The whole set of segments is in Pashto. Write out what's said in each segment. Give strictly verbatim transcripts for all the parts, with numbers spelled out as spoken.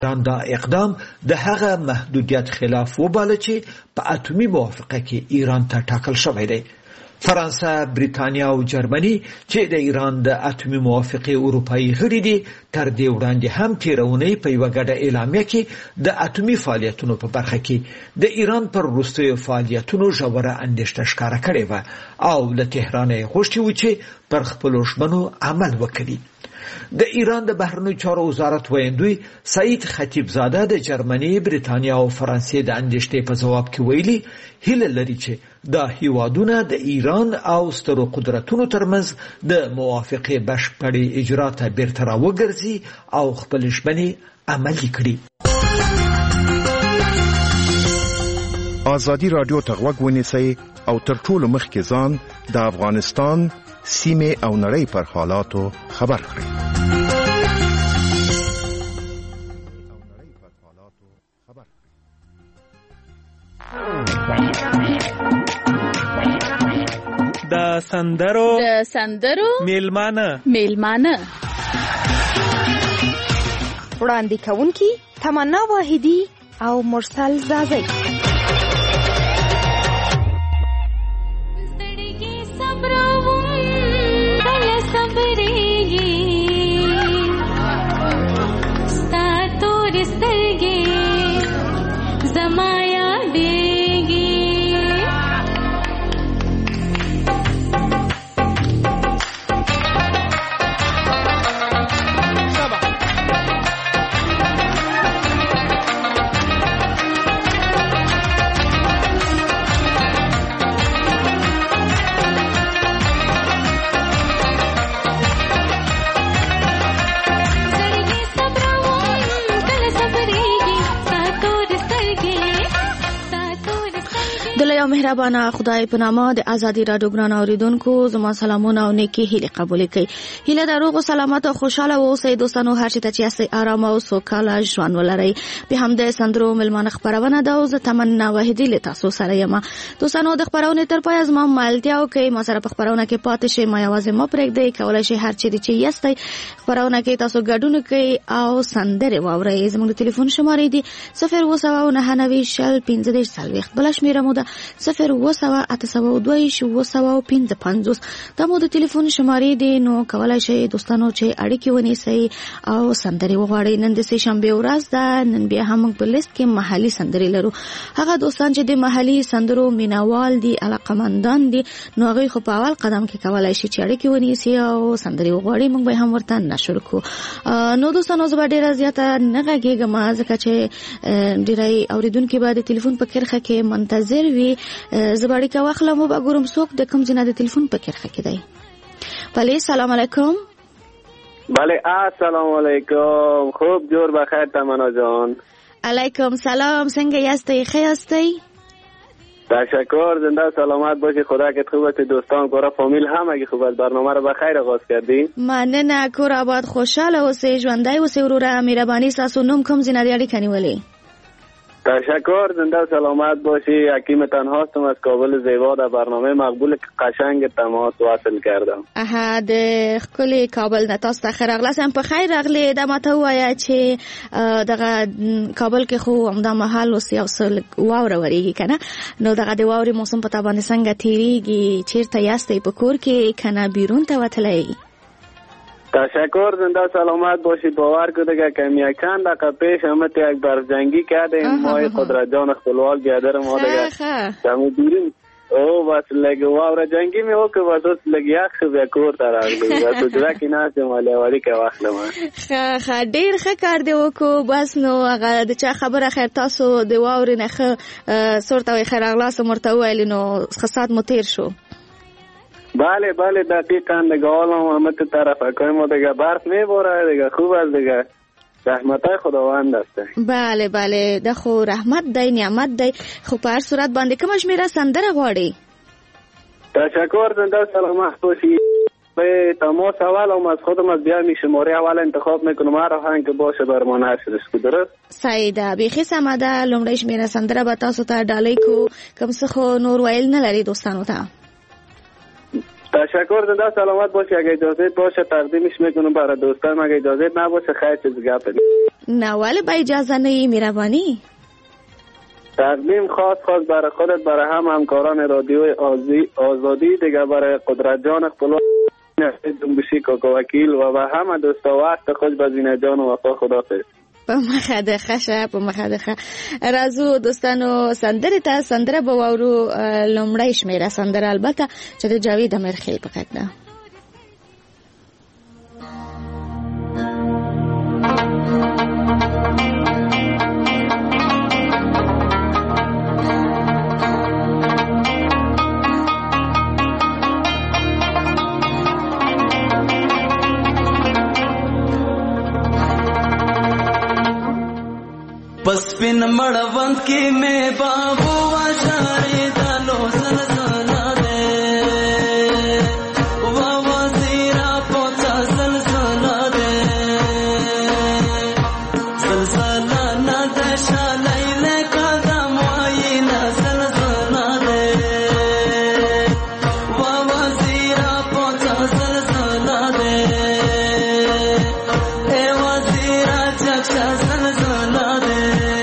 ایران دا اقدام د هغه محدودیت خلاف وباله چې په اتومي موافقه کې ایران ته ټاکل شوی دی. فرانسه، بریتانیا او جرمني چې د ایران د اتومي موافقه اروپایي غړي دي تر دې وړاندې هم تیرونی په یو غډه اعلامیه کې د اتومي فعالیتونو په برخه کې د ایران پر وروستیو فعالیتونو ژوره اندېښنه ښکاره کړې وه او له تهران یې غوښتي و چې پر خپلو ژمنو عمل وکړي. د ایران د بهرنیو چارو وزارت ویاندوی سعید خطیبزاده د جرمني، بریتانیا او فرانسې د اندېښنې په ځواب کې ویلي هیله لري چې دا هیوادونه د ایران او سترو قدرتونو ترمنځ د موافقې بشپړې اجرا ته بیرته راوګرځي او خپل ژمنې عملي کړي. ازادي رادیو ته غوږ ونیسئ او تر ټولو مخکې ځان د افغانستان سیمه او نړۍ پر حالاتو خبر کړئ. د سندرو د سندرو میلمانه میلمانه وړاندې کوونکی تمنا واحدی او مرسل زازی. مهربانه خدای په نامه د ازادي رادیو ګران اوریدونکو زما سلامونه او نیکی هیله قبول کړئ. هیله د روغ او سلامت او خوشاله اوسئ دوستانو، هر چېرته چې یاستئ آرام او سوکاله ژوند ولرئ. به هم د سندرو میلمانه خپرونه ده او زه تمنا واحدی له تاسو سره یم. دوستانو د خپرونې تر پایه زما ملتیا وکړئ، ما سره په خپرونه کې پاتې شئ، ما یوازې مه پرېږدئ. کولی شئ هر چېرې چې یاستئ خپرونه کې تاسو ګډون کړئ او سندرې واورئ. زموږ د ټلیفون شمارې دي صفر اووه سوه نهه نوي شل پنځه دېرش څلوېښت، بله شمېره مو ده صفر اووه سوه اته سوه دوه ویشت اووه سوه پنځه پنځوس. دا مو د ټلیفون شمارې دي، نو کولی شئ دوستانو چې اړیکې ونیسئ او سندرې وغواړئ. نن د سې شنبې ورځ ده، نن بیا هم موږ په لیست کې محلي سندرې لرو. هغه دوستان چې د محلي سندرو مینوال دي، علاقمندان دي، نو هغوی خو په اول قدم کې کولی شي چې اړیکې ونیسي او سندرې وغواړي، موږ به هم ورته نشر کړو. نو دوستانو زه به ډېره زیاته نه غږېږم ځکه چې ډېری اورېدونکي به د ټلیفون په کرښه کې منتظر وي. زه به اړیکه واخلم او به ګورم څوک د کوم ځای نه د ټلیفون په کرښه کې دی. بله سلام علیکم. بله السلام علیکم. خوب جور بخیر تمنا جان. علیکم سلام، څنګه یاستئ؟ ښه یاستئ؟ تشکر، زنده سلامت باشی، خدا که خوب است. دوستان کورا فامیل هم اگه خوب است برنامه رو بخیر آغاز کردی. مننه، کور آباد، خوشحال اوسئ، ژوندی اوسئ وروره. مهرباني ستاسو نوم کوم ځای نه دی اړیکه نیولې؟ تشکر، زنده سلامت باشی. حکیم تنها هستم از کابل زیبا، در برنامه مقبول قشنگ تماس واصل کردم. اها د خپل کابل نه تاسو ته راغلم. په خیر راغلی. دا ماته وایا چې دغه کابل کې خو همدا محل اوس یو څه واوره وریږي کنه، نو دغه د واورې موسم په تابانه څنګه تیریږي؟ چیرته یاستئ؟ په کور کې کنه بیرون ته وتلی؟ تشکر، زنده سلامت باشید. باور کنید که کمی چند دقیقه پیش همت یک برجنگی کردیم ما قدرت جان خپلوال بیادر ما دیگه کمی بیرون او بس لگه واور جنگی می او که بس لگه یک خب یک کور تراغلی بس جدا کی ناسته مالی واری که وقت لما خ خ ډیر ښه کار دی وکړو. بس نو هغه د چا خبره خیر تاسو د واورې نه ښه سورته وي خیر اغلاس مرته ویل نو خاصات مو تیر شو. بله بله دقیقاً دیگه حالا همه تو طرف اکای ما دیگه برف میباره دیگه خوب است دیگه رحمتای خداوند است. بله بله د خو رحمت دی نعمت دی. خو په هر صورت باندې کوم شمیره سندره غواړي؟ تشکر، زنده سلامت باشی. به تماس اول هم از خودم از بیا می شماره اول انتخاب میکنم هر آهنگ که باشه بر ما نشر است. درست؟ سیده بیخي سمه ده. لومړی شمیره سندره به تاسو ته ډالۍ کو، کوم څه خو نور ویل نه لري دوستانو ته. تشکر، زنده سلامت باشه. اگه اجازه باشه تقدیمش میکنم برای دوستان، اگه اجازه نباشه خیر چیز گپ نه ولی با اجازه نه مهربانی تقدیم خاص خاص برای خودت، برای هم همکاران رادیوی آزادی دیگه، برای قدرت جان اخبالو جنبشی کاکا وکیل و به همه دوستا وقت خوش به زینه جان و وفا خدافظ. په مخه د خشه په مخه د خ راځو دوستانو سندره ته سندره به وورو لومړی شمیره سندره البته چې د جاوید امرخیل په غږ ده. बस पिन मड़वंत की में बाबू वाशारे दालो सलसला दे वावा सीरा पोचा सलसला दे सलसला ना दशा लैले कदम आई ना सलसला दे वावा सीरा पोचा सलसला दे ए वजीरा चक्षा सलसला दे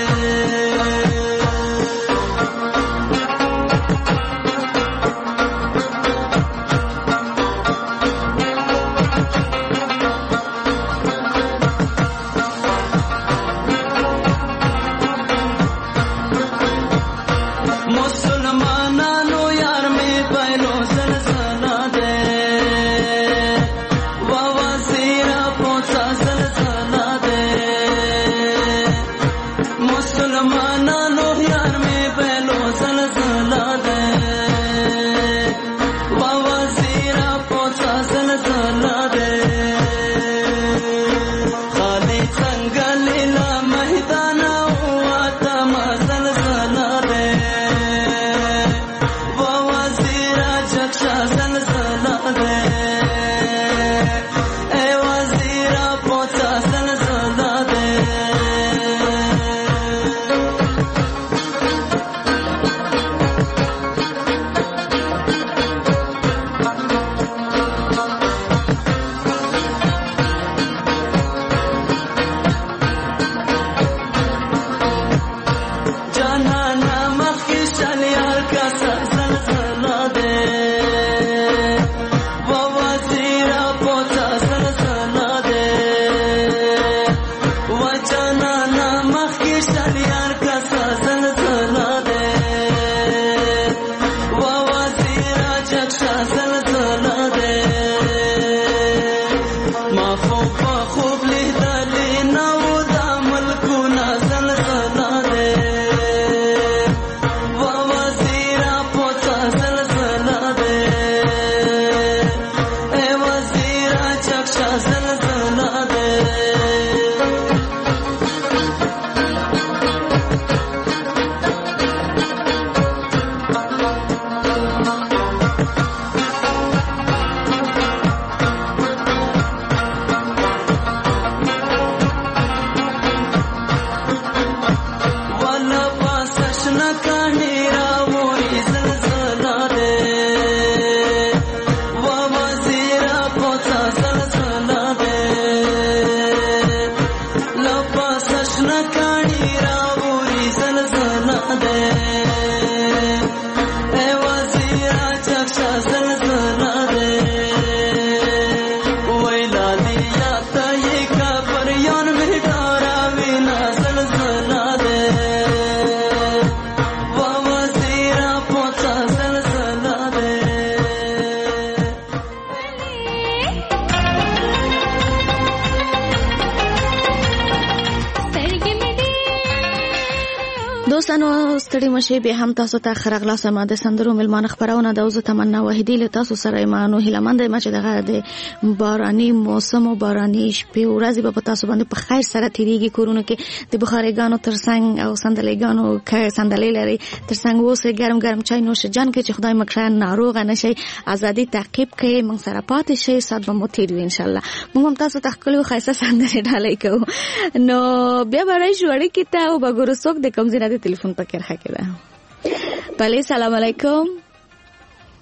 دوستانو ستړي مشه به هم تاسو ته خرغلا سم د سندرو ملمان خبرونه د اوزه تمنا وحیدی له تاسو سره ایمانو هلمند ما چې دغه د باراني موسم او باراني شپې ورځې په تاسو باندې په خیر سره تیریږي کورونه کې د بخارګانو ترڅنګ او صندلیګانو کې صندلې لري ترڅنګ اوسه ګرم ګرم چای نوش جان کې چې خدای مکران ناروغ نشي ازادي تعقیب کوي موږ سره پاتې شي سات به مو تیرو ان شاء الله موږ هم تاسو ته خپل خاصه سندرې ډالۍ کوو نو بیا برای جوړی کې ته او بګورو څوک د کوم ځای د ټلیفون پکې راکې ده. بله سلام علیکم.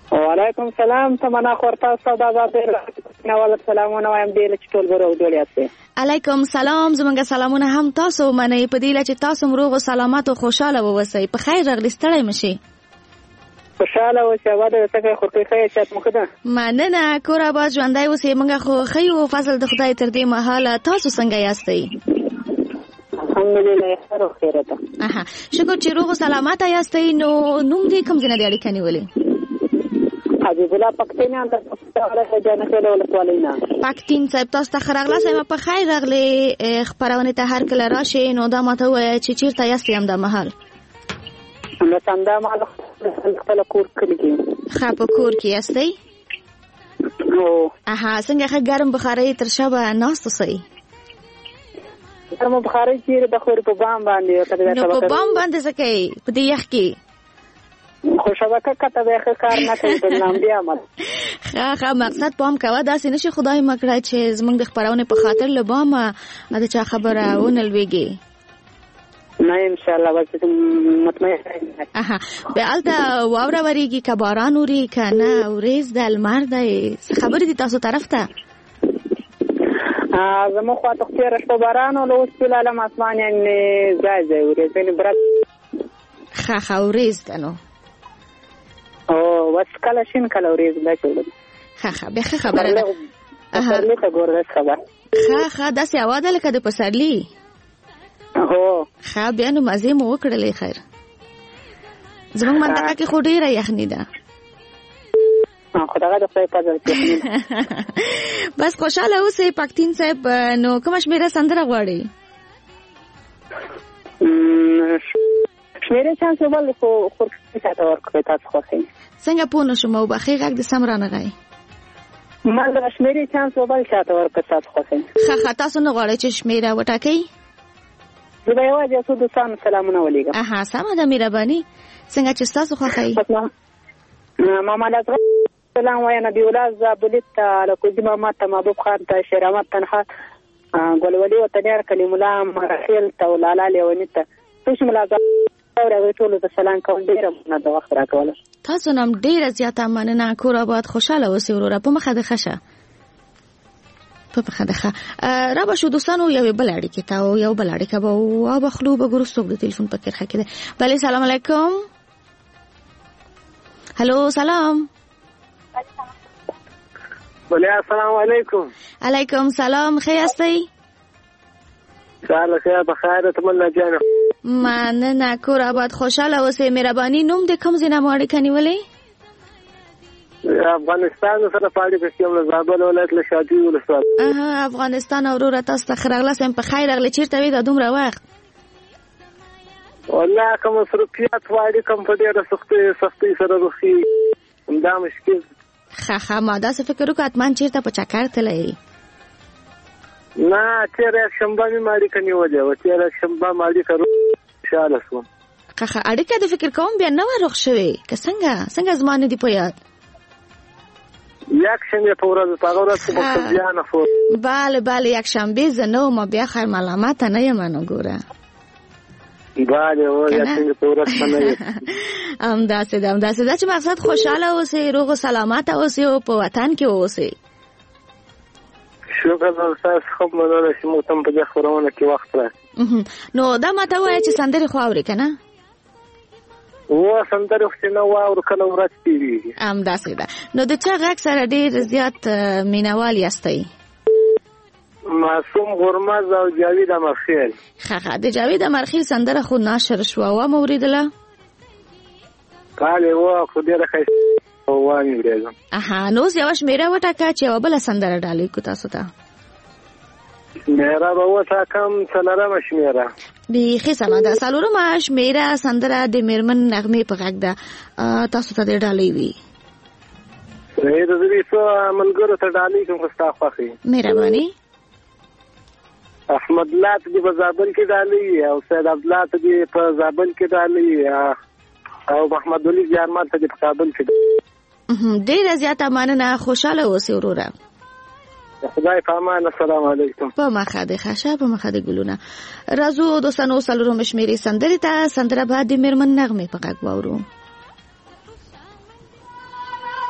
وعلیکم سلام تمنا خورتا سوداګر نوال سلامونه وایم دی چې ټول ورو جوړیاته. علیکم سلام زمونږ سلامونه هم تاسو منئ په دې چې تاسو روغ او سلامت او خوشاله ووسئ. په خیر راغلی ستړی مشي. خوشاله اوسئ واده څنګه خورته خیر چات مخده. مننه کور آباد ژوندۍ اوسئ. موږ خو خیو فضل د خدای تر دې مهاله تاسو څنګه یاستئ؟ الحمدلله خیر او خیرته. اها شکر چې روغ او سلامت یاستئ. نو نوم دې کوم ځای دی اړیکه نیولې؟ حبیب الله پکتین انده پکتاله جنته ولسوالینا. پکتین صاحب تاسو ته خراغله سم په خیر راغلی خبرونه ته هر کله راشي. نو دا ماته وایي چې چیرته یاستئ هم د محل؟ نو څنګه مال خپل کور کې خا په کور کې یاستئ؟ او اها څنګه ښه ګرم بخاري تر شبه ناست اوسئ؟ ګرم بخاري چې د خور په بام باندې ته دا په بام باندې څه کوي په دې یخ کې؟ خو شبکه کته به ښه کار نه کوي په نام دی عمل. ښه ښه مقصد پام کوه داسې نشي خدای مکړه چې زمونږ د خبرونه په خاطر لبامه د چا خبره ونلويږي. نه ان شاء الله بس مطمئن. اها به الته واوره وریږي که باران وری که نه ورېز د لمر دی خبرې دي تاسو طرف ته؟ زمو خوا ته تېره شپه باران و اوس فی العالم اسمان یعنې ځای ځای ورېز یعنې برک ښه ښه ورېز ده نو. او بس کله شین کله ورېز داسې ولګي. ښه ښه بیا ښه خبره ده. پسرلي ته ګوره داسې خبر ښه ښه داسې هوا ده لکه د پسرلي. هو ښه بیا نو مزې مو وکړلې خیر. زموږ منطقه کې خو ډېره یخني ده. خو دغه د خدای فضل یخني ده. بس خوشحاله اوسئ پکتین صاحب. نو کومه شمېره سندره غواړئ؟ شمېرې چانس وبل خو خورکې چاته ورکړئ تاسو خوښوئ. څنګه پوه نه شوم وبښئ غږ دې سم رانغی. ما د شمېرې چانس وبل چاته ورکړئ تاسو خوښوئ. ښه ښه تاسو نه غواړئ چې شمېره وټاکئ؟ زه به یوازې یو څو دوستانو سلامونه ولیږم. اها سمه ده مهرباني. څنګه چې ستاسو خوښوئ. محمد اصغر سلام وایم نبی الله زابلي ته الکوزي محمد ته محبوب خان ته شیر احمد تنها ګلولي وطنیار کلیم الله مرخیل ته ولاله لیونی ته خوش ملاقات او ټول ته سلام کوم. ډیره مننه د وخت راکوله. تاسو نام ډیره زیاته مننه. کور آباد خوشاله اوسئ وروره. په مخه د خشه په مخه د خه را به شو دوستانو یو بل اړیکه ته او یو بل اړیکه به او بخلو به ګورستوک د ټلیفون په کرخه کې ده. بله سلام علیکم. هلو سلام. بله السلام علیکم. علیکم سلام. خیر هستئ؟ سلام خیر بخیر تمنا جان. مننه کور آباد خوشاله اوسئ. مهرباني نوم د کوم ځای نه مو اړیکه نیولې؟ افغانستان سره پاړې پسې یم له زابل ولایت له شادي ولسوالۍ. اها افغانستان وروره تاسو ته ښه راغلاست. په خیر راغلی. چېرته وې دا دومره وخت؟ والله که مصروفیت غواړي کوم په ډېره سختۍ سختۍ سره روښي همدا مشکل. ښه ښه ما داسې فکر وکړ حتما چېرته په چکر تللی. نه تېره یکشنبه مې ما اړیکه نیولې وه. تېره یکشنبه ما اړیکه خوشحاله شوم. ښه ښه اړیکه د فکر کوم بیا نه وه روغ شوې که څنګه څنګه زما نه دي په یاد؟ یکشنبې په ورځ په هغه ورځ کې مقتدیانه خو بله بله یکشنبې زه نه وم بیا خیر ملامته نه یم نو ګوره. بله و یکشنبې په ورځ ښه نه یم. همداسې ده همداسې ده چې مقصد خوشحاله اوسئ روغ و سلامته اوسئ او په وطن کې اوسئ. شکر ده ستاسو ښه مننه چې موږ ته هم په دې خپرونه کې وخت راکړي. نو دا ماته ووایه چې سندرې خو اورې که نه؟ و سندرې خو چې نه واورو کله ورځ تېرېږي. همداسې ده. نو د چا غږ سره ډېر زیات مینهوال یاستئ؟ معصوم غرمز او جاوید امرخیل. ښه ښه د جاوید امرخیل سندره خو ناشر شوه وه مو اورېدله؟ بلې وه خو ډېره ښایسته وه مې اورېدم. اها نو اوس یوه شمېره وټاکه چې یوه بله سندره ډالۍ کړو تاسو ته. شمېره به وټاکم څلورمه شمېره. بیخي سمه ده. څلورمه شمېره سندره د مېرمن نغمې په غږ ده. تاسو ته دې ډالۍ وي. صحیح ده. زه دې څو ملګرو ته ډالۍ کړم خو ستا خوښ یې. مهرباني. احمد الله ته دې په زابل کې ډالۍ او سید عبدالله ته دې په زابل کې ډالۍ او محمد ولي جارمل ته دې په کابل کې. ډېره زیاته مننه. خوشحاله اوسئ وروره. خدای په امان. السلام علیکم. په مخه د خشه په مخه د ګلونه. راځو دوستانو څلورمه شمېرې سندرې ته. سندره به د مېرمن نغمې په غږ واورو.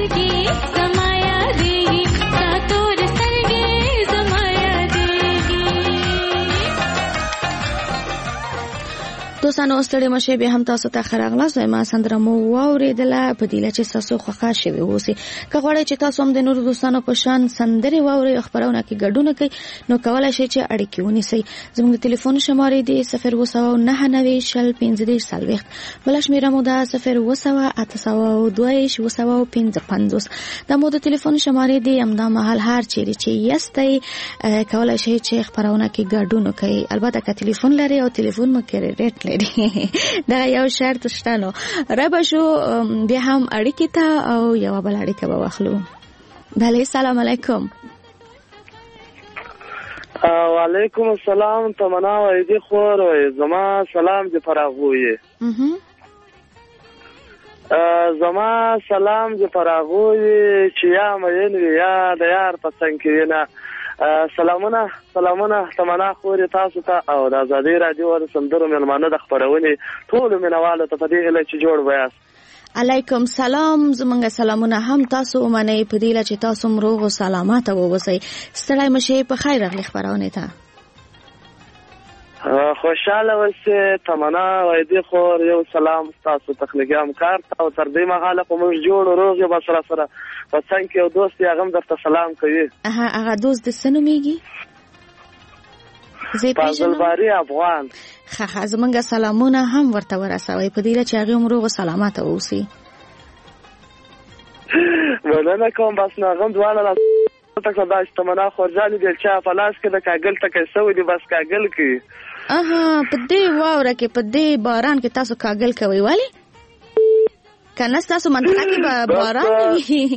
دوستانو ستړي مشه به هم تاسو ته خراغلاس ما سندره مو واوریدله په دې چې تاسو خوښه شوي اوسئ که غواړئ چې تاسو هم د نورو دوستانو په شان سندرې واورئ خبرونه کې ګډون کوي نو کولای شئ چې اړیکې ونیسئ زموږ د ټلیفون شمارې دی صفر اووه سوه نهه نوي شل پنځه دېرش څلوېښت بله شمېره مو ده صفر اووه سوه اته سوه دوه دېرش اووه سوه پنځه پنځوس دا مو د ټلیفون شمارې دی همدا مهال هر چیرې چې یاستئ کولای شئ چې خبرونه کې ګډون وکړئ البته که ټلیفون لرئ او ټلیفون مو کریډیټ دا یو شرط شته نو رابه شو بیا هم اړیکې ته او یو بل اړیکه به واخلو بله سلام علیکم وعلیکم السلام تمنا وایدی خور وای زما سلام دی فراغوی زما سلام دی فراغوی چې یا مین یا د یار پسند کې نه سلامونه سلامونه تمنا خور تاسو ته او د آزادۍ رادیو او سندرو ملمانه د خبرونې ټول مینوالو ته په دې هیله چې جوړ ویاست علیکم سلام زمونږ سلامونه هم تاسو ومنئ په دې چې تاسو روغ او سلامت اوسئ ستړی مشئ په خیر راغلی خبرونه ته خوشاله اوسئ تمنا وایدی خور یو سلام تاسو تخنیکی همکار ته او تر دې مهاله خو موږ جوړ روغ یو سره سره په څنګه کې یو دوست یې هغه درته سلام کوي اها هغه دوست د څه نومیږي فاضلباری افغان ښه ښه زمونږ سلامونه هم ورته ورسوئ په دې چې هغې هم روغ او سلامت اوسي مننه کوم بس نو هغه هم دواړه تکه دا تمنا خورجانې بیلچا په لاس کې د کاګل ټکی سوی دی بس کاګل کوي اها په دې واوره کې په دې باران کې تاسو کاګل کوئ ولې کنه تاسو منطقه کې باران وي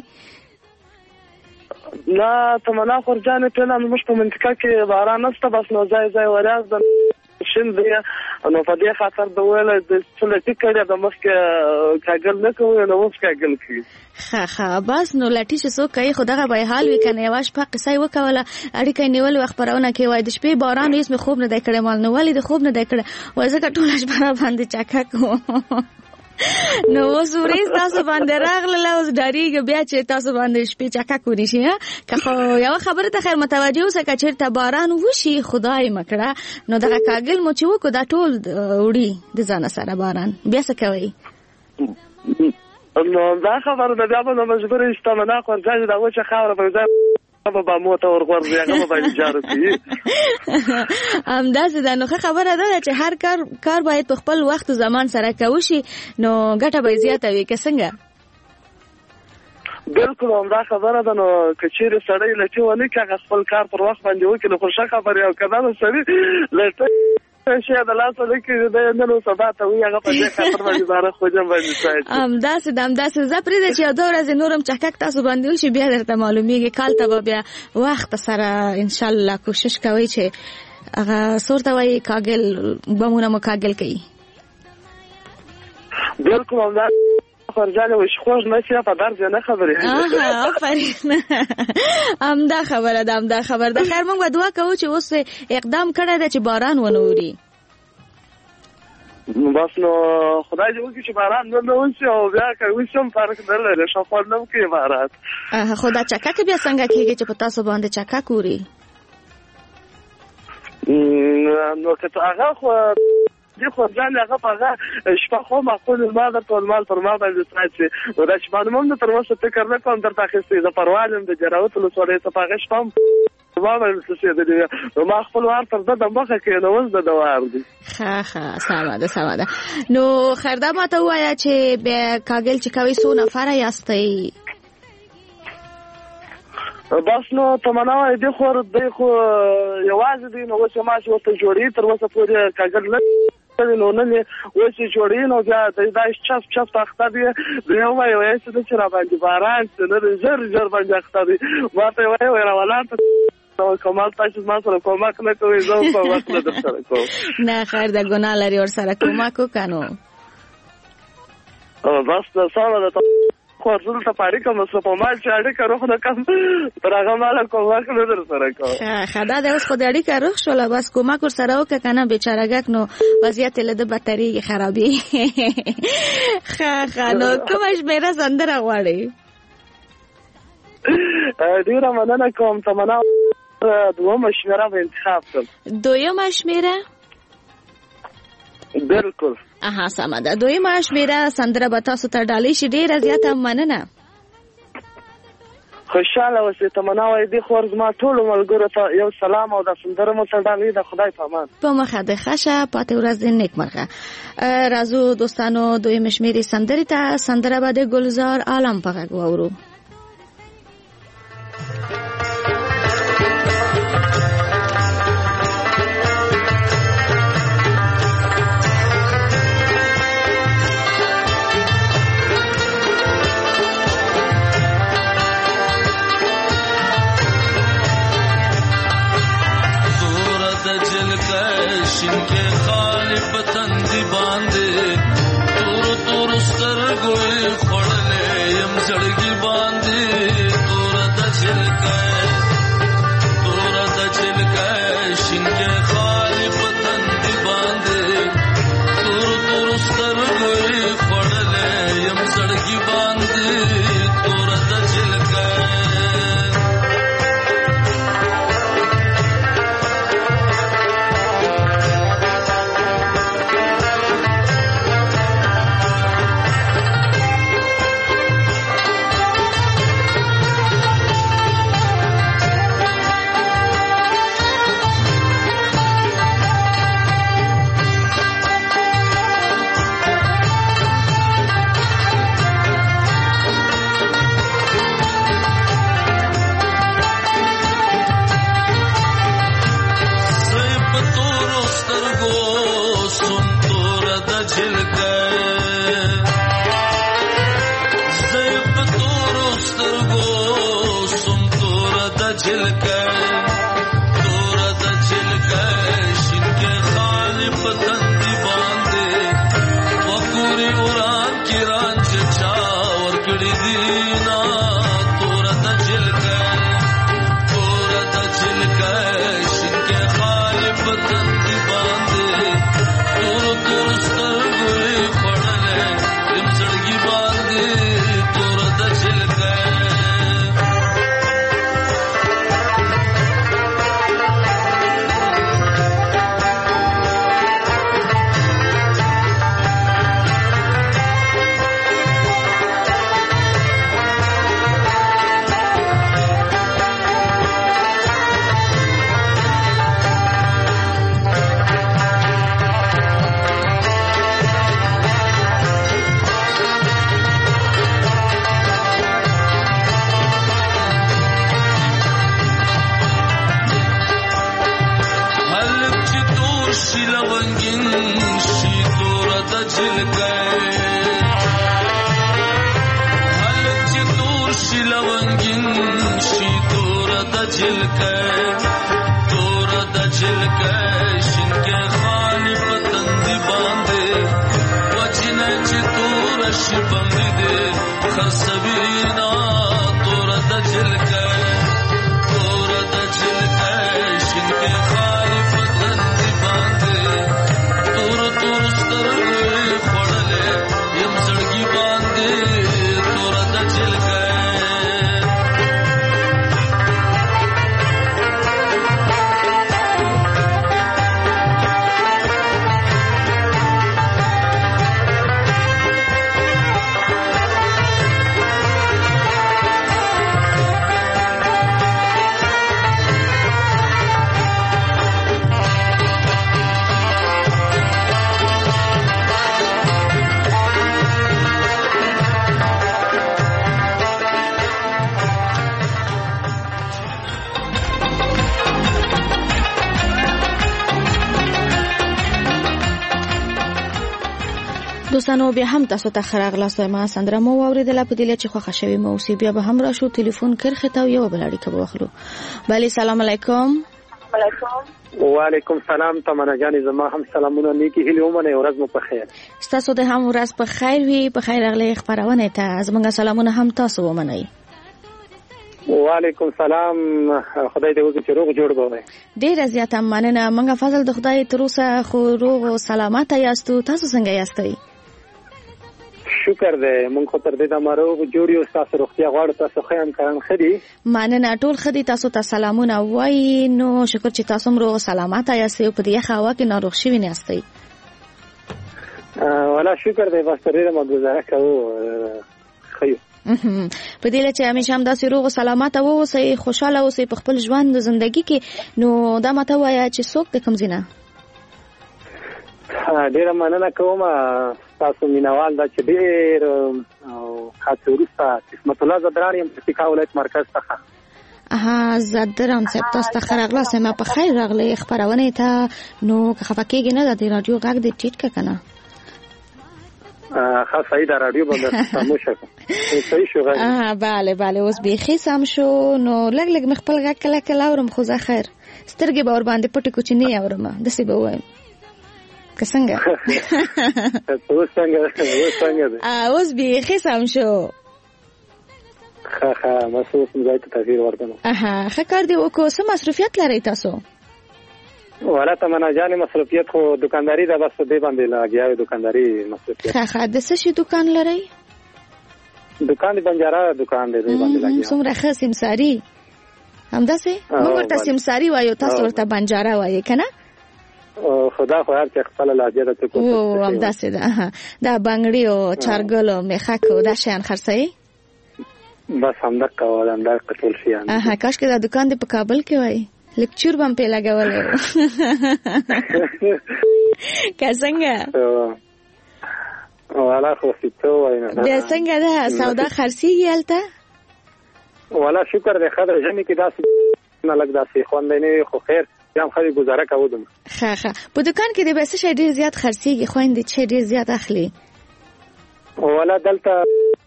نه تمنا خورجانې ته نه موږ په منطقه کې باران نشته بس نو ځای ځای وریاض د شین دی نو په دې خاطر د ویل د څلټی کړه د مخ کې کاګل نه کوي نو اوس کاګل کوي ښه ښه بس نو لټی چې څوک کوي خو دغه به حال وي کنه یوه شپه قصه یې وکوله اړیکه یې نیول وه خپرونه کې وایي د شپې باران هېڅ مې خوب نه دی کړی مال نو ولې د خوب نه دی کړی وایي ځکه ټوله شپه را باندې چکک و نو اوس وریځ تاسو باندې راغله اوس ډاریږي بیا چې تاسو باندې شپې چکک ونیشي که خو یوه خبره ته خیر متوجه اوسه که چېرته باران وشي خدای مکړه نو دغه کاګل مو چې وکړو دا ټول وړي د ځانه سره باران بیا څه کوئ نو دا خبره ده بیا به نو مجبور یې شتمنه خورجانې د وچه خاوره به ځای به به موته ورغورځي هغه به باندې جارو کوي همداسې ده نو ښه خبره ده چې هر کار کار باید په خپل وخت زمان سره کوشي نو ګټه به یې زیاته وي که څنګه بالکل همدا خبره ده نو که چیرې سړی لټي ونه کړي هغه خپل کار پر وخت باندې وکړي نو خو ښه خبرې او که دا نو سړي لټي شي د لاسه نه کړي دی نن او سبا ته وي هغه په دې خاطر باندې زاره خوجم باندې سایت همداسې ده همداسې زه پرېږده چې یو دوه ورځې نور هم چکک تاسو باندې وشي بیا درته معلومیږي کال ته به بیا وخت سره انشاءالله کوشش کوئ چې هغه سور ته وایي کاګل بمونه مو کاګل کوي بالکل همدا خورجانې وایي چې خوږ نه شي په درد یې نه خبرې آفرین همدا خبره ده همدا خبره ده خیر موږ به دعا کوو چې اوس اقدام کړی دی چې باران ونه اوري بس نو خدای دې وکړي چې باران نه وشي او بیا که وشي هم فرق نه لري ښه خوند نه کوي باران خو دا چکک بیا څنګه کېږي چې په تاسو باندې چکک اوري نو که هغه خو دې خورجانې هغه په هغه شپه خو معقول المال درته المال پر ما باندې ساتي نو دا شپه نو هم تر اوسه فکر نه کوم درته اخیستی زه پروا یم د جراوت ولسوالۍ څخه په هغه شپه هم ما باندې څه نو ما خپل وار تر ده د مخه کې نو اوس د ده وار دی ښه ښه سمه ده سمه ده نو خیر دا ماته ووایه چې بیا کاګل چې کوئ څو نفره یاستئ بس نو تمنا وایي دی خو دی خو یوازې دی نو اوس یې ماشي ورته جوړوي تر اوسه پورې کاګل نه نو نن یې اوس یې جوړوي نو بیا دا چس چس په اخته دی بیا وایي وایي څه ده چې را باندې باران چې نه دی ژر ژر باندې اخته دی ما ته یې وایي وایي راولان ته کومال تاسو ما سره کومک نه کوئ زه کومک نه در سره کوم نه خیر ده ګناه لري ورسره کومک وکړه نو بس سمه ده خو زه دلته په اړیکه مصرف مال چې اړیکه روغ نه کړم تر هغه ماله کومک نه در سره کوم ښه دا دی اوس خو د اړیکه روغ شوله بس کومک ورسره وکړه که نه بېچارهګک نو وضعیت یې له ده بدترېږي خرابېږي ښه ښه نو کومه شمېره سندره غواړئ ډیره مننه کوم تمنا. دویمه شمېره به انتخاب کړم. دویمه شمېره؟ بالکل. اها سمه ده. دویمه شمېره سندره به تاسو ته ډالۍ شي. ډېره زیاته مننه. خوشحاله اوسئ. تمنا وایي دې خور زما ټولو ملګرو ته یو سلام او د سندره مو ته ډالۍ د خدای په امان. په مخه د ښه شه. پاتې ورځ دې نیکمرغه. راځو دوستانو دویمه شمېرې سندرې ته. سندره به د ګلزار عالم په غږ واورو. شینکے خالی پتن دی باندې تور تور سترګې خړلې يم زړګي باندې تور د چلکې تور د چلکې شینکے خالی پتن دی باندې تور تور سترګې خړلې يم زړګي باندې تور د چلکې دوستانو بیا هم تاسو ته خراغلاست ما سندره مو اوریدله په دې چې خوښه شوی مو سی بیا به هم راشو ټلیفون کرخه تا یو بل اړیکه واخلو. بله سلام علیکم. علیکم وعلیکم سلام. تمنا جان زما هم سلامونه نیکی هیله ومنه ورځ مو په خیر. تاسو ته هم ورځ په خیر وي. په خیر اغلی خبرونه ته زمونږ سلامونه هم تاسو ومنئ. وعلیکم سلام. خدای دې وکړي چې روغ جوړ بوي. ډیر زیاته مننه. منګه فضل د خدای تر اوسه خو روغ او سلامت یاستو. تاسو څنګه یاستئ؟ شکر دی مونږ خو تر دې د مرو جوړ یو تاسو روغتیا غواړو تاسو ښه یم کرن ښه دي مننه ټول ښه دي تاسو ته سلامونه وایي نو شکر چې تاسو هم روغ سلامت یاست او په دې یخه هوا کې ناروغ شوي نه یاستئ والا شکر دی بس تر دې ما گزاره کوو ښه یو په دې چې همیشه هم داسې روغ سلامت اوسئ خوشحاله اوسئ په خپل ژوند او زندګي کې نو دا ماته وایه چې څوک د کوم ځای نه ډیره مننه کوم تاسو مینوال دا چې ډیر او خاص وروسته قسمت الله زدران یم پکتیکا ولایت مرکز څخه اها زدران صاحب تاسو ته ښه راغلاست ما په خیر راغلی خپرونې ته نو که خفه کېږئ نه د راډیو غږ دې ټیټ که که نه ښه صحیح ده راډیو به خاموشه کړم صحیح شو غږ بله بله اوس بیخي سم شو نو لږ لږ مې خپل غږ کله کله اورم خو زه خیر سترګې به ورباندې پټې کوچنۍ اورم داسې به ووایم که څنګه اوس څنګه اوس څنګه ده اوس بیخي سم شو ښه ښه بس اوس مې ځای ته تغییر ورکړم اها ښه کار دې وکړو څه مصروفیت لرئ تاسو والا تمنا جانې مصروفیت خو دکانداري ده بس دې باندې لګیا وي دکانداري مصروفیت ښه ښه د څه شي دکان لرئ دکان د بنجاره دکان دی دې باندې لګیا څومره ښه سمساري همداسې موږ ورته سمساري وایو تاسو ورته بنجاره وایئ که نه خدا خو هر چې خپله لهجه ده څه کوم او همداسې ده دا بنګړي او چارګل او میخک او دا شیان خرڅوئ بس همدغه وه همدغه ټول شیان اها کاشکې دا دکان دې په کابل کې وای لږ چور به هم پرې لګولی و که څنګه والا خو څه ووایم بیا څنګه ده سودا خرڅېږي هلته والا شکر دی ښه ده ژمي کې داسې نه لږ داسې خوندی نه وي خو خیر بیا هم ښه وي ګزاره کوو دومره ښه ښه په دکان کې د به څه شی ډېر زیات خرڅېږي خویندې څه ډېر زیات اخلي والا دلته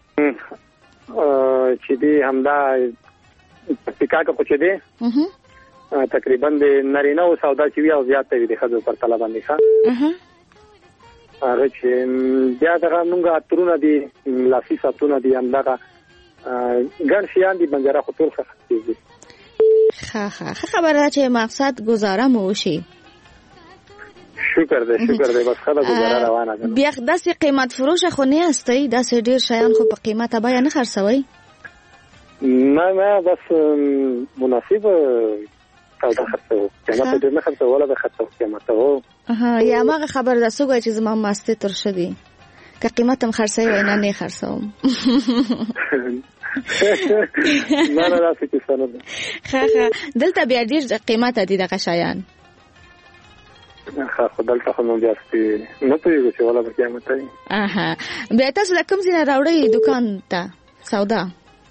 چې دی همدا پکتیکا کې خو چې دی تقریبا د نارینه او سودا چې وي او زیاته وي د ښځو پرتله باندې ښه هغه چې بیا دغه مونږ عطرونه دي لاسي ساعتونه دي همدغه ګڼ شیان دي بنجاره خو ټول ښه خرڅېږي ښه ښه ښه خبره ده چې مقصد ګزاره مو وشي شکر دی شکر دی بس ښه ده ګزاره روانه ده بیا داسې قیمت فروشه خو نه یاستئ داسې ډېر شیان خو په قیمته بیه نه خرڅوئ نه نه بس مناسب سودا خرڅوو قیمت ډېر نه خرڅوله به خرڅوو قیمت وو یا هماغه خبره ده څوک وایي چې زما مستې ترشه دي که قیمت هم خرڅوي وایي نه نه خرڅوم نه نه داسې کیسه نه ده ښه ښه دلته بیا ډېر قیمته دي دغه شیان ښه خو دلته خو نو بیا نه پوهېږو چې والا به قیمته وي اها بیا تاسو د کوم ځای نه راوړئ دکان ته سودا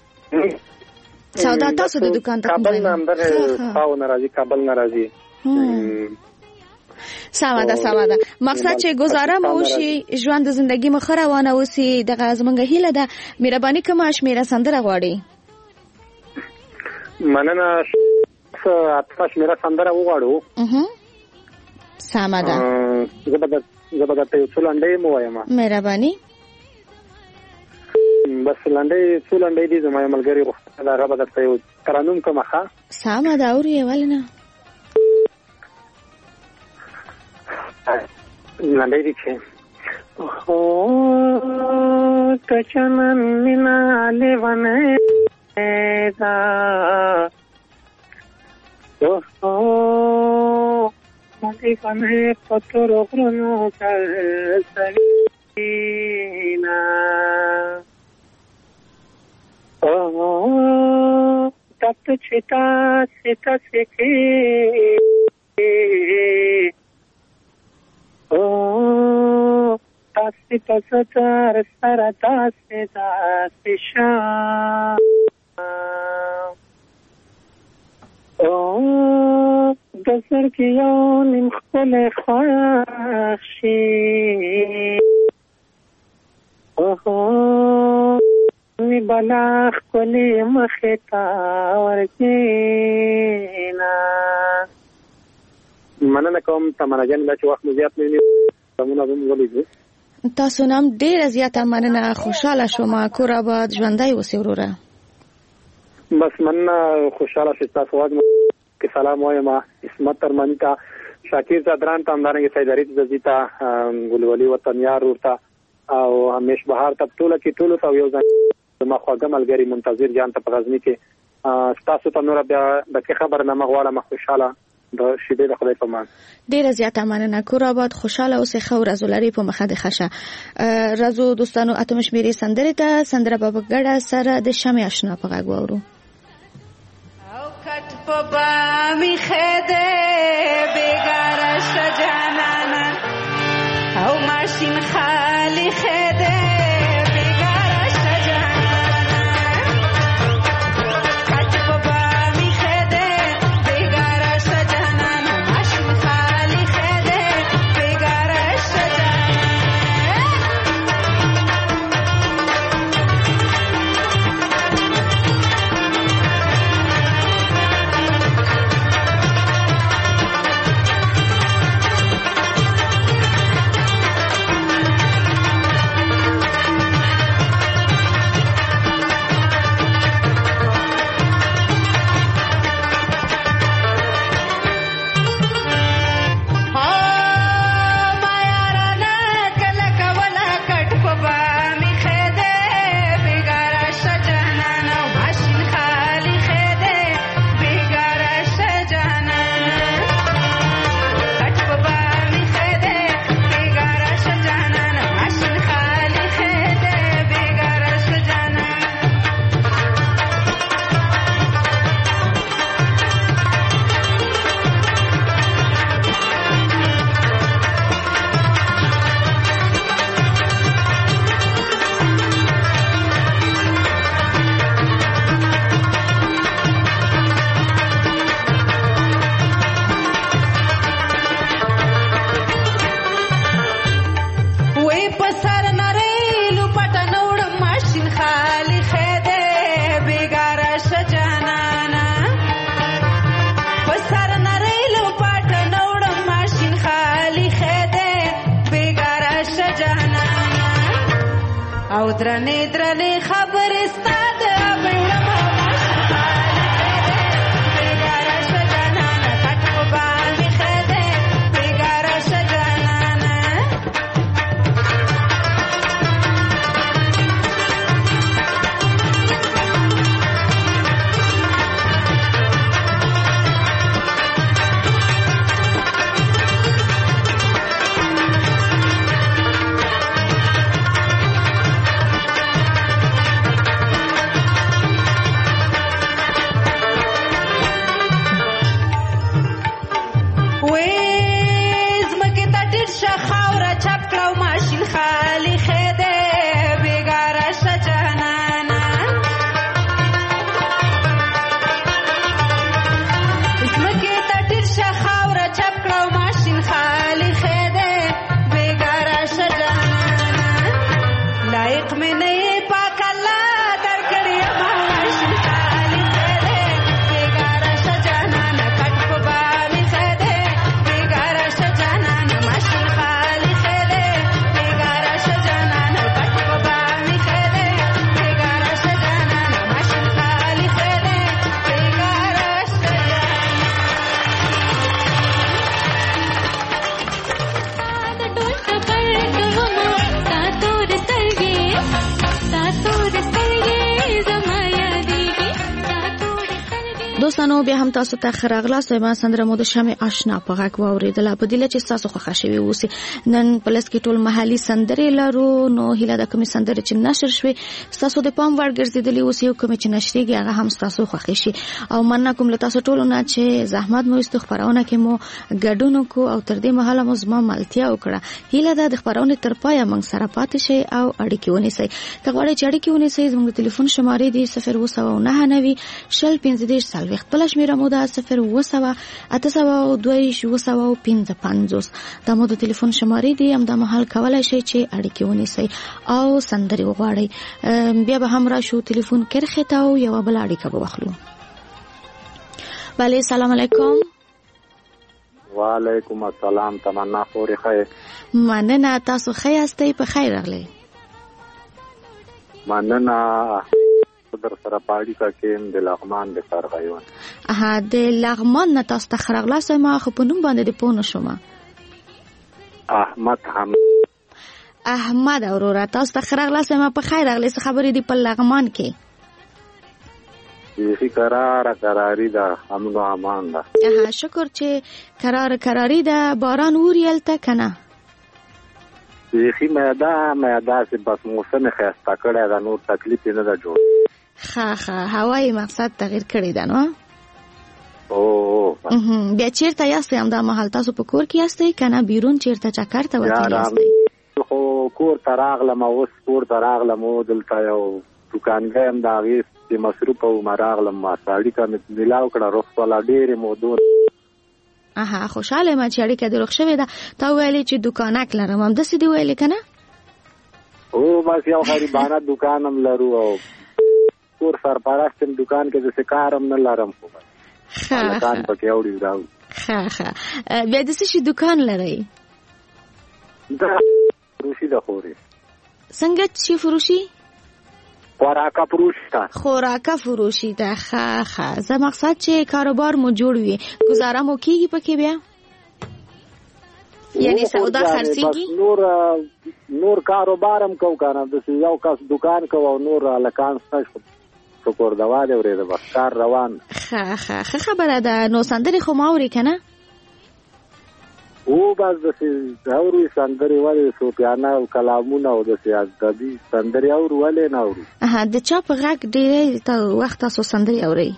سودا تاسو د دکان ته کابل نه همدغه خاو نه راځي کابل نه راځي سمه ده سمه ده مقصد چې ګزاره مو وشي ژوند د زندګي مو ښه روانه اوسي دغه زموږ هیله ده مهرباني کومه شمېره سندره غواړئ مننه اته شمېره سندره وغواړو سمه ده زه به درته یو څو لنډۍ م ووایم مهرباني بس لنډۍ څو لنډۍ دي زما یو ملګري غوښتنه ده هغه به درته یو ترنم کومه ښه سمه ده اورو یې ولې نه لنډۍ دي چې ته چمن مینا لیونی ده لیونی په تورو غرونو سوینه تاسو چې تاسې تاسې کې تاسې تاسو تر سره تاسې تاسې شام د سر کې یو نیم ښکلی خوښ شي می بلا ښکلې مخې ته ورکېنه مننه کوم تمنا جان دا چې وخت مو زیات نه وي سمونه به مو ولیدو تاسو نام ډېره زیاته مننه خوشحاله شوم کور آباد ژوندی اوسئ وروره بس مننه خوشحاله شئ تاسو غږ کې سلام وایم عصمت ترمني ته شاکر زدران ته همدارنګه سیداري ته ځي ته ګلولي وطن یار ورته او همیش بهار ته ټوله کې ټولو ته یو ځای ما خواږه ملګری منتظر جان ته په غزنی کې تاسو ته نور بیا د خبرنامه غواړم خوشاله د شیدې د خدای په مان ډیره زیاته مننه کور آباد خوشاله اوسې خو ورځ لري په مخه د خشه راځو دوستانو اتم شمیرې سندره ته سندره په ګډه سره د شمع آشنا په غږ وورو او کټ په بامي خده بیګاره شجانانا او ماشین خالی خده او درنې درنې خبرې ستاد بیړم بیګاره شجانانا کټ په باندې خده بیګاره شجانانا دوستانو بیا هم تاسو ته خراغلاس ما سندره مو د شمع آشنا په غږ واوریدله په دله چې تاسو خوښ شوي اوسئ نن پلس کې ټول محلي سندرې لرو نو هیله د کومې سندرې چې نشر شوي تاسو د پام وړ ګرځېدلې اوسئ او کومې چې نشریږي هغه هم تاسو خوښ شي او مننه کوم له تاسو ټولو نه چې زحمت مو ایستو خبرونه کې مو ګډون کو او تر دې مهاله مو زما ملتیا وکړه هیله ده د خبرونه تر پایه موږ سره پاتې شي او اړیکې ونیسئ که غواړئ چې اړیکې ونیسئ زموږ ټلیفون شمارې دي صفر اووه سوه نهه نوي شل پنځه دېرش څلوېښت بله شمېره مو ده صفر اووه سوه اته سوه دوه اووه سوه پنځه پنځوس دا مو د ټلیفون شمارې دي همدا مهال کولی شئ چې اړیکې ونیسئ او سندرې وغواړئ بیا به هم راشو ټلیفون کرښې ته او یوه بله اړیکه به واخلو بله سلام علیکم وعلیکم السلام تمنا خوري خیر مننه تاسو ښه یاستئ په خیر راغلی مننه در سره پاړی کا کې د لغمان د کارغایون اها د لغمان نه تاسو ته خرغلاس ما خو په نوم باندې د پونه شوم احمد هم احمد اوروره تاسو ته خیر غلاس ما په خیر غلیس خبرې دی په لغمان کې یې قرار قراری ده امن او امان ده. اه شکر چې قرار قراری ده. باران وریل ته کنه یې مېدا مېدا چې بس موسم خسته کړه دا نور تکلیف نه ده جوړ. ها ها هوای مقصد تغییر کړی ده نو. او بیا چیرته یاستئ هم دا محل تاسو په کور کې یاستئ کنه بیرون چیرته چکر ته وتلی یاستئ؟ خو کور ته راغلم اوس کور ته راغلم او دلته یو دکانګی هم د هغې چې مصروف او ما راغلم ما سړي ته مې میلاو کړه رخ والا ډېرې مودو. اها خوشحاله یم چې اړیکه دې رخ شوې ده. تا ویلې چې دکانک لرم همداسې دې ویلې که نه؟ او بس یو غریبانه دکان هم لرو او کور سرپرست یم دکان کې داسې کار هم نه لرم خو هلکان پکې اوړي راوړي. ښه ښه بیا د څه شي دکان لرئ؟ دا فروشي ده خورې. څنګه چې فروشي؟ خوراکه فروشي ده. خوراکه فروشي ده. ښه ښه زه مقصد چې کاروبار مو جوړ وي ګزاره مو کېږي پکې بیا؟ یعنې سودا خرڅېږي؟ نور نور کاروبار هم کوو که نه داسې یو کس دکان کوو او نور هلکان شته شکر دوا دی ورېده بس کار روان. ښه ښه ښه خبره ده. نو سندرې خو ما اورې که نه؟ او بس داسې اورو سندرې ولې صوفیانه او کلامونه او داسې ادبي سندرې اورو ولې نه اورو؟ د چا په غږ ډېری وخت تاسو سندرې اورئ؟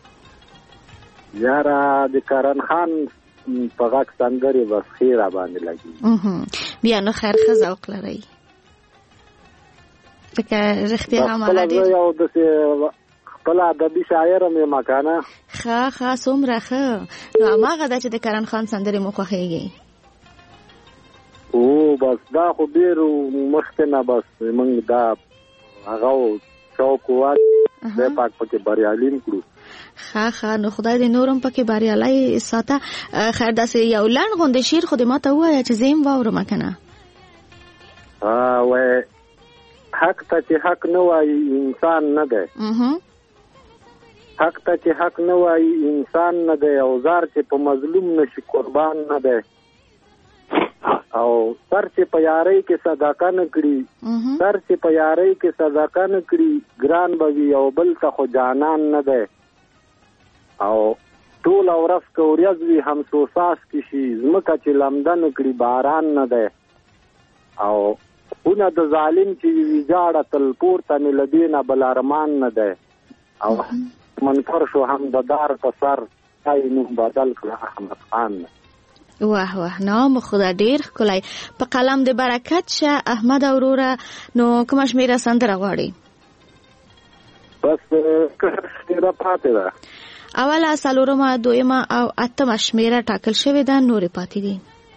یاره د کرن خان په غږ سندرې بس ښې راباندې لګي. بیا نو خیر ښه ذوق لرئ ځکه رښتیا هم هغه ډېر یو داسې خپل ادبي شاعر هم یم که نه. ښه ښه څومره ښه. نو هماغه ده چې د کرن خان سندرې مو خوښېږي؟ او بس دا خو ډېر مخکې نه بس موږ دا هغه شوق وه خدای پاک پکې بریالي م کړو. ښه ښه نو خدای دې نور هم پکې بریالی ساته. خیر داسې یو لنډ غوندې شعر خو دې ما ته ووایه چې زه یې هم واورم که نه؟ وایي حق ته چې حق نه وایي انسان نه دی. حق ته چې حق نه وایي انسان نه دی او زار چې په مظلوم نشي قربان نه دی او سر چې په یارۍ کې صدقه نه کړي سر چې په یارۍ کې صدقه نه کړي ګران به وي او بل ته خو جانان نه دی او ټوله ورځ که ورځ وي همسوساس کې شي ځمکه چې لمده نه کړي باران نه دی او خونه د ظالم چې ویجاړه تل پورته مې له دې نه بل ارمان نه دی او منکر شو هم د دار په سر تای نوم بدل کړه احمد خان. واه واه نام خدا ډیر ښکلی. په قلم د برکت شه احمد اوروره. نو کومه شمېره سندره غواړي؟ بس شمېره پاتې ده. اوله څلورمه دویمه او اتمه شمېره ټاکل شوې ده نورې پاتې دي؟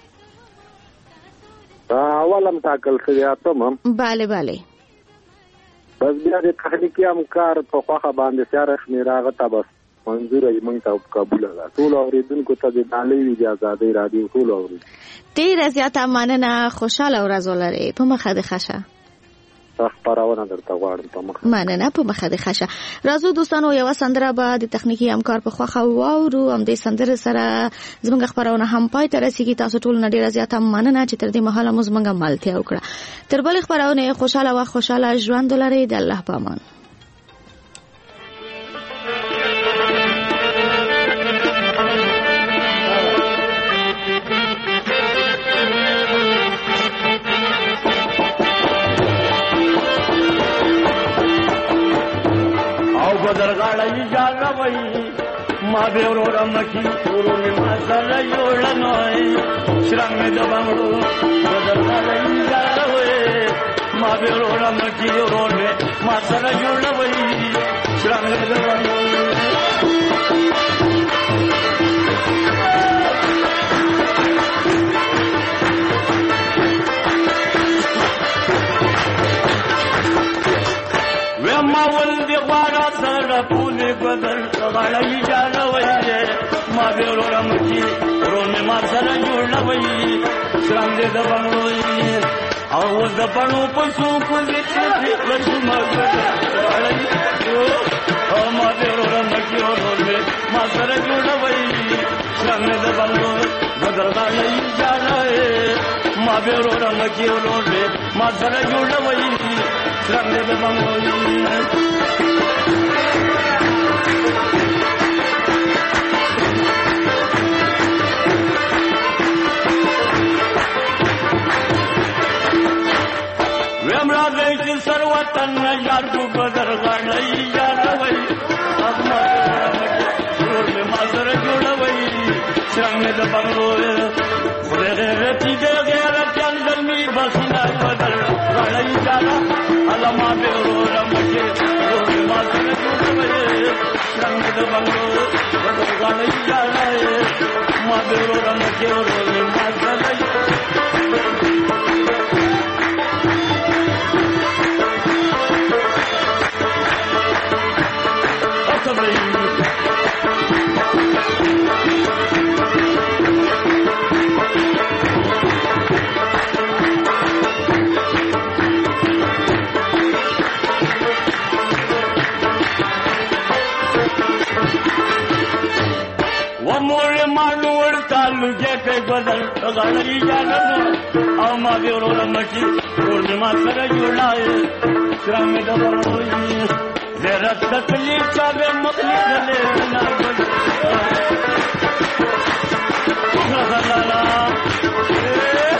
اول هم ټاکل شوې اتم. بله بله. بس بیا د تخنیکي همکار په خوښه باندې سیاره شمېره هغه ته بس منظوره یې موږ ته قبوله ده. ټولو اورېدونکو ته د ډالۍ وي د ازادۍ راډیو ټولو اورېدونکو ډېره زیاته مننه. خوشحاله ورځ ولرئ. په مخه دې ښه شه. خپرونه درته غواړم په مخه. مننه په مخه دې ښه شه. راځو دوستانو یوه سندره به د تخنیکي همکار په خوښه واورو. همدې سندرې سره زموږ خپرونه هم پای ته رسېږي. تاسو ټولو نه ډېره زیاته مننه چې تر دې مهاله مو زموږ ملتیا وکړه. تر بلې خپرونې خوشحاله وخت خوشحاله ژوند ولرئ. د الله په امان. بدرغاړی جاړوي ما به ورور مکی ورور ما سره جوړنوي شرنګ د بنگړو بدرغاړی جاړوي ما به ورور مکی ورور ما سره جوړنوي شرنګ د بنگړو وما ولد غواړه سره پونې بدل غړی جاړوي ما به ورور مکی ورور ما سره جوړنوي شرنګ د بنگړو او د پڼو په څو په دې چې لږ ما غړی او ما به ورور مکی ورور ما سره جوړنوي شرنګ د بنگړو بدل غړی جاړوي ما به ورور مکی ورور ما سره جوړوي څنګه د بنگلوي ویمرا دې سر وطن یار کو بدر غړی یاروي اما ورور می ما سره جوړوي څنګه د بنگلوي غیرتی دے غیرت انزل می بسنا بدل غړی جانا علما به ورور مکه ورور ما سره جوړوي څنګه د بنگلوي بدل غړی جانا ما به ورور مکه ورور ما سره بدل غړی جانو او ما به ورور مچي ورور ما سره جوړای څنګه د وروري زرت تکلیف چا به مخلص له نه بدل لا لا